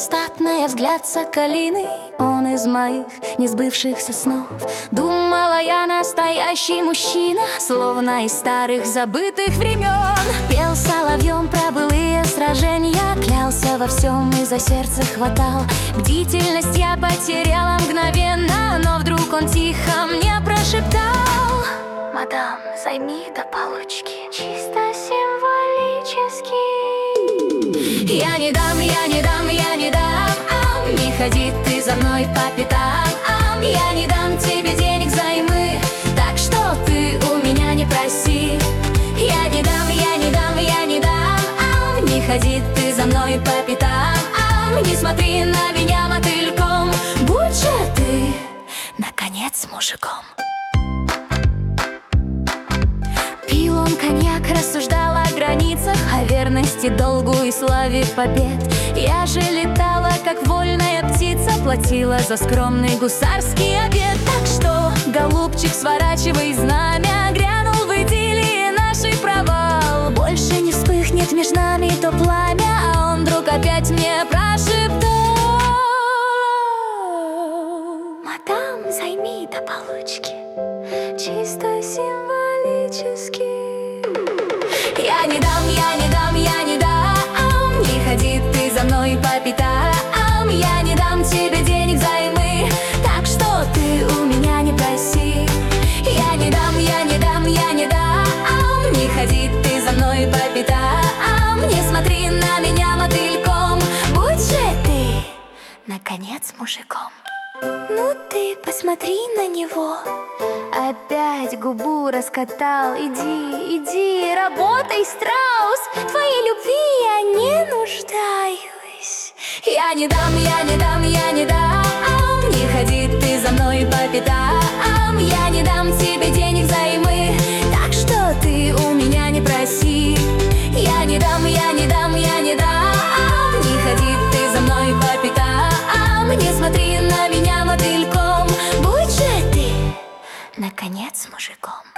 статная, взгляд соколиный. Он из моих несбывшихся снов. Думала я, настоящий мужчина, словно из старых забытых времен. Пел соловьем про былые сражения, клялся во всем и за сердце хватал. Бдительность я потеряла мгновенно, но вдруг он тихо мне прошептал: «Мадам, займи до получки, чисто символически». Я не дам, я не дам, я не дам, не ходи ты за мной по пятам. Я не дам тебе денег взаймы, так что ты у меня не проси. Я не дам, я не дам, я не дам, не ходи ты за мной по пятам. Не смотри на меня мотыльком, будь же ты, наконец, мужиком. Пил он коньяк, рассуждал о границах, о верности, долгу и славе побед. Я же летала, как вольная птица, платила за скромный гусарский обед. Так что, голубчик, сворачивай знамя, грянул в идиллии нашей провал. Больше не вспыхнет между нами то пламя, а он вдруг опять мне прошептал: «Мадам, займи до получки, чисто символически». Я не дам, я не дам, я не дам, не ходи ты за мной по пятам. Я не дам тебе денег взаймы, так что ты у меня не проси. Я не дам, я не дам, я не дам, не ходи ты за мной по пятам. Не смотри на меня мотыльком, будь же ты, наконец, мужиком. Ну ты посмотри на него, опять губу раскатал. Иди, иди, работай, страус, твоей любви я не нуждаюсь. Я не дам, я не дам, я не дам, не ходи ты за мной по пятам. Я не дам тебе денег взаймы, так что ты у меня не проси. Я не дам, я не дам, я не дам, не ходи ты за мной по пятам. Не смотри на меня мотыльком, будь же ты, наконец, мужиком.